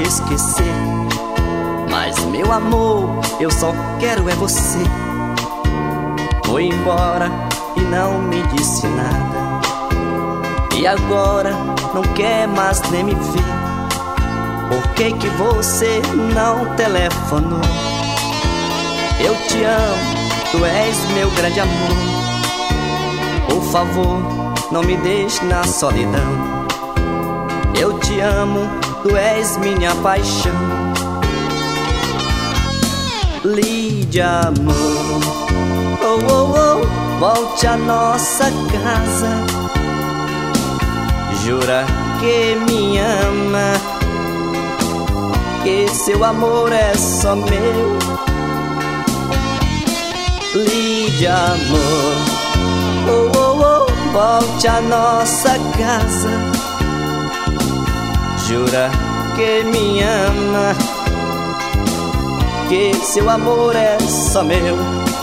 esquecer, mas meu amor, eu só quero é você. Foi embora e não me disse nada, e agora não quer mais nem me ver. Por que você não telefonou? Eu te amo, tu és meu grande amor. Por favor, não me deixe na solidão. Eu te amo, tu és minha paixão. Lídia, amor, oh, oh, oh, volte à nossa casa. Jura que me ama, que seu amor é só meu. Lídia, amor, oh, oh, oh, volte à nossa casa. Jura que me ama, que seu amor é só meu.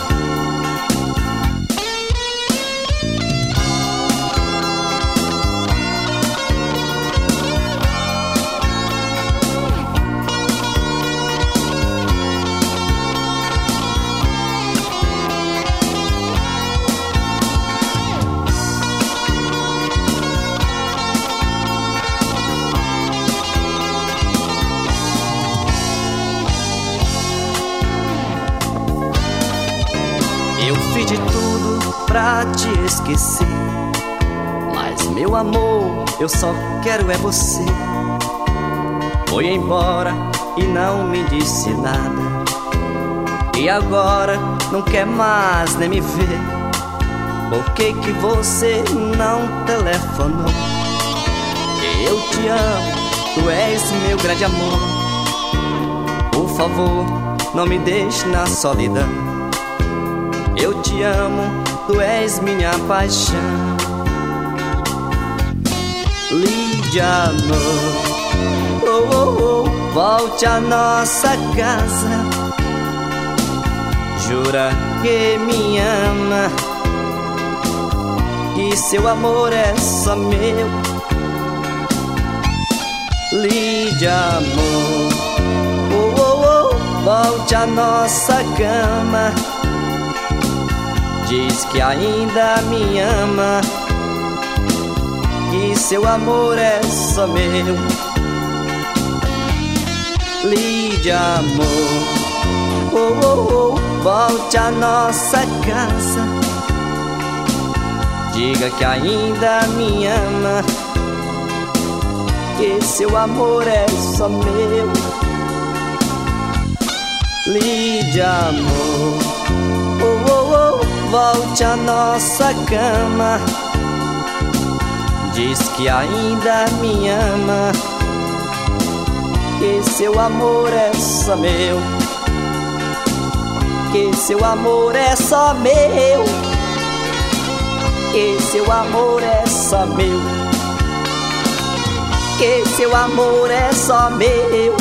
Eu fiz de tudo pra te esquecer, mas meu amor, eu só quero é você. Foi embora e não me disse nada, e agora não quer mais nem me ver. Por que você não telefonou? Eu te amo, tu és meu grande amor. Por favor, não me deixe na solidão. Eu te amo, tu és minha paixão. Lídia, amor, oh, oh, oh, volte à nossa casa. Jura que me ama, que seu amor é só meu. Lídia, amor, oh, oh, oh, volte à nossa cama. Diz que ainda me ama, que seu amor é só meu. Lídia, amor, oh, oh, oh, volte à nossa casa. Diga que ainda me ama, que seu amor é só meu. Lídia, amor, oh, oh, oh, volte à nossa cama. Diz que ainda me ama, que seu amor é só meu. Que seu amor é só meu. Que seu amor é só meu. Que seu amor é só meu.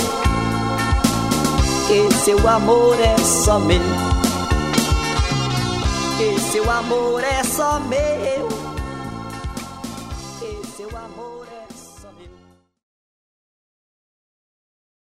Que seu amor é só meu. Que seu amor é só meu. Que seu amor é só meu.